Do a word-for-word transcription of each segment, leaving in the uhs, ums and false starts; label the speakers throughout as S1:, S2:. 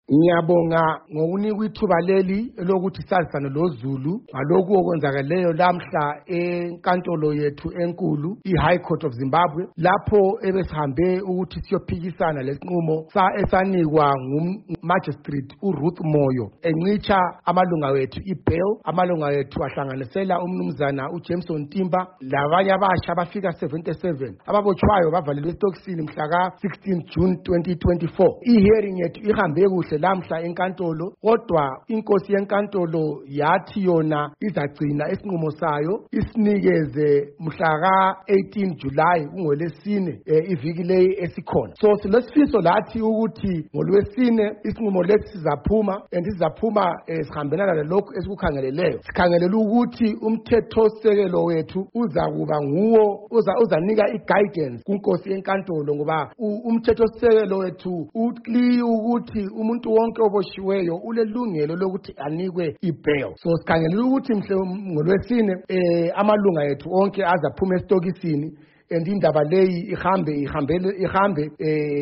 S1: Ngiyabonga ngokunika ithuba leli lokuthi sazisane loZulu ngalokho okwenzakeleyo lamhla enkantolo yethu enkulu iHigh Court of Zimbabwe lapho ebesihambe ukuthi siyophikisana lesinqumo sa esanikwa nguMagistrate uRuth Moyo enqicha amalunga wethu ibail. Amalunga wethu ahlanganisela umnumzana uJameson Timba labanye abasha abafika seventy-seven ababochwayo bavalelwe estokisini mhla ka sixteen June twenty twenty-four. I-hearing yethu ihambe kuhle lamhla enkantolo, kodwa inkosi yenkantolo yathi yona izagcina isinqumo sayo isinikeze mhla ka eighteen July kungolesine iviki leyi esikhona. So silesifiso lathi ukuthi ngolwesine isinqumo lesi sizaphuma and sizaphuma sihambelana nalokho esikukhangeleleyo. Sikhangelela ukuthi umthethosekelo wethu uzakuba nguwo uzanika i-guidance kunkosi yenkantolo ngoba umthethosekelo wethu ukli ukuthi umuntu wonke oboshiweyo ulelungelo lokuthi anikwe ibail. So sikhangelela ukuthi mhle ngolwesine eh amalunga ethu onke azaphuma estokisini and indaba leyi ihambe ihambele ihambe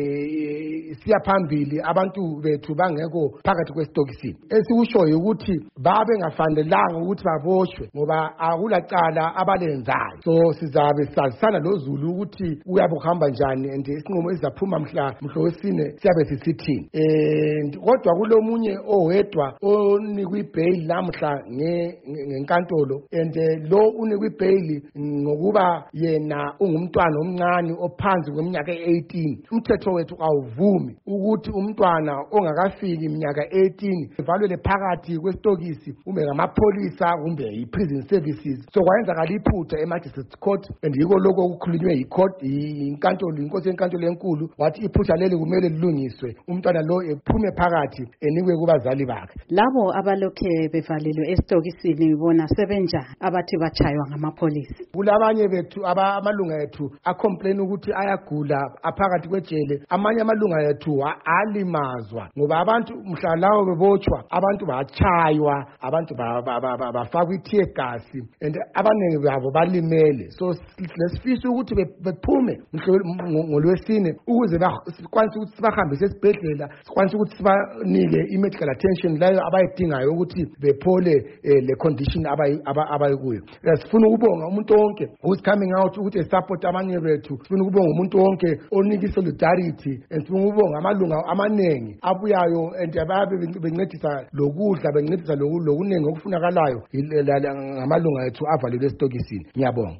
S1: eh siyaphambili abantu bethu bangeko phakathi kwestokisini. Esikushoyo ukuthi babe ngafanelanga ukuthi baboshwe ngoba akulacala abalenzayo. So sizabe sazisana loZulu ukuthi uyabuhamba njani and isinqumo izaphuma mhla mhlowesine siyabe sisithini. And kodwa kulomunye owedwa onikwe ibail lamhla ngenkantolo and lo unikwe ibail ngokuba yena umntwana omncane ophansi kweminyaka eighteen. Umthetho wethu awuvumi ukuthi umntwana ongakafiki iminyaka eighteen evalwe phakathi kwestokisi ube ngamapolisa kumbe i-prison services. So kwayenzakala iphutha emagistrate court and yiko lokho okukhulunywe yi-court inkantolo inkosi yenkantolo enkulu wathi iphutha leli kumele lilungiswe umntwana lo ephume phakathi enikwe kubazali bakhe.
S2: Labo abalokhe bevalelwe estokisini bona sebenja abathi bachaywa ngamapolisa.
S1: Kulabanye bethu amalunga ethu acomplain ukuthi ayagula aphakathi kwejele. Amanye amalunga ethu alimazwa ngoba abantu mhla lawo bebochwa abantu bachaywa abantu bafakwa i-tear gas and abaningi babo balimele. So lesifisa ukuthi bephume ngolwesine ukuze bakwanise ukuthi sibahambise esibhedlela sikwanise ukuthi sibanike i-medical attention leyo abayidingayo ukuthi bephole le condition abayikuyo. Sifuna ukubonga umuntu wonke who's coming out ukuthi support abanye bethu. Sifuna ukubonga umuntu wonke onika solidarity and sifuna ukubonga amalunga amanengi abuyayo and ababe bencedisa lokudla bencedisa lokunengi okufunakalayo ngamalunga ethu avalelwe estokisini. Ngiyabonga.